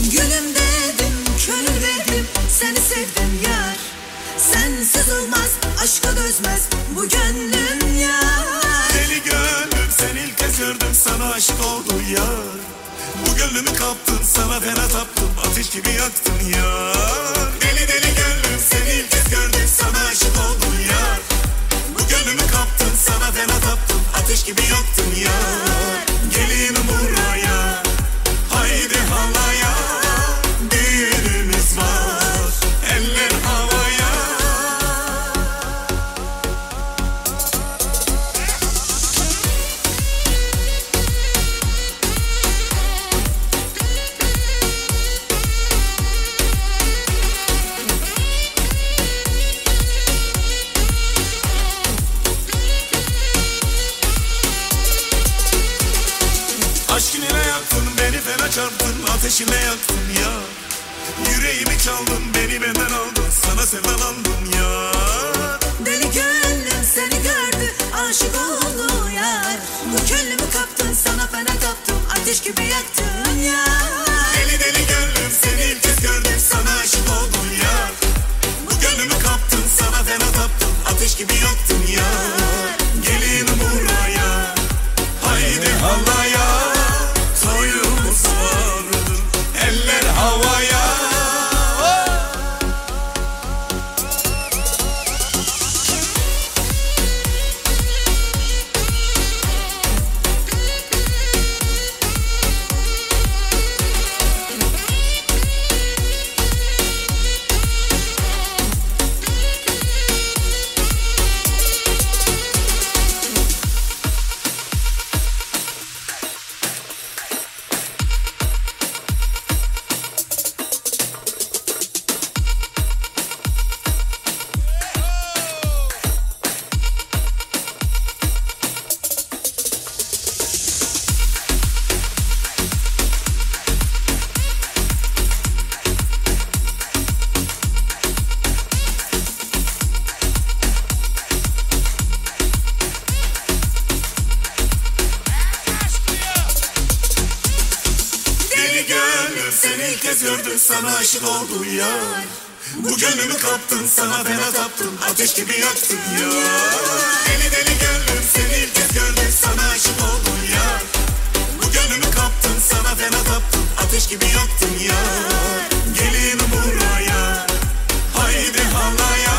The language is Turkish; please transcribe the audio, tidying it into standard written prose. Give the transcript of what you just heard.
Gülüm dedim, kül dedim, seni sevdim yar. Sensiz olmaz, aşka dözmez bu gönlüm yar. Deli gönlüm sen ilk kez gördüm, sana aşık oldum yar. Bu gönlümü kaptın, sana fena taptım, ateş gibi yaktın yar. Deli deli gönlüm sen ilk kez gördüm, sana aşık oldum yar. Bu gönlümü kaptın, sana fena taptım, ateş gibi yaktın yar. Gelin buraya, haydi halaya, düğünümüz var, eller havaya. Aşk ile yaktın, beni fena çarptın, ateşine yaktın ya. Yüreğimi çaldın, beni benden aldın, sana sevdalandım ya. Deli gönlüm seni gördü, aşık oldu yar. Bu gönlümü kaptın, sana fena taptım, ateş gibi yaktın yar. Deli deli gönlüm seni ilk kez gördüm, sana aşık oldum ya. Bu gönlümü kaptın, sana fena taptım, ateş gibi yaktın ya. Gelin buraya, haydi halaya, soyumuz vardır, eller havaya. Deli gönlüm seni ilk kez gördüm, sana aşık oldum yar. Bu gönlümü kaptın, sana fena taptım, ateş gibi yaktın ya. Deli deli gönlüm seni ilk kez gördüm, sana aşık oldum yar. Bu gönlümü kaptın, sana fena taptım, ateş gibi yaktın ya. Gelin buraya, haydi halaya,